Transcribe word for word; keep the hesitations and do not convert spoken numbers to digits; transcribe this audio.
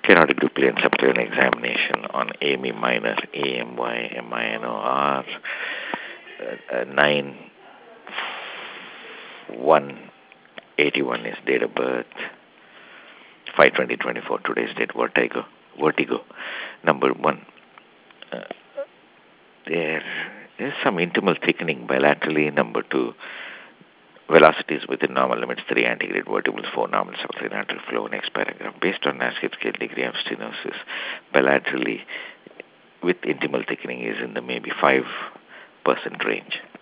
Periodic Duplin subclinical examination on A M E minor, A M Y, M I N O R, uh, uh, nine one eighty-one is date of birth, five twenty twenty-four today's date, vertigo, vertigo. Number one, uh, there is some intimal thickening bilaterally. Number two, velocities within normal limits, three antegrade vertebrals, four normal subclinical flow. Next paragraph, based on NASCAR scale degree of stenosis, bilaterally with intimal thickening is in the maybe five percent range.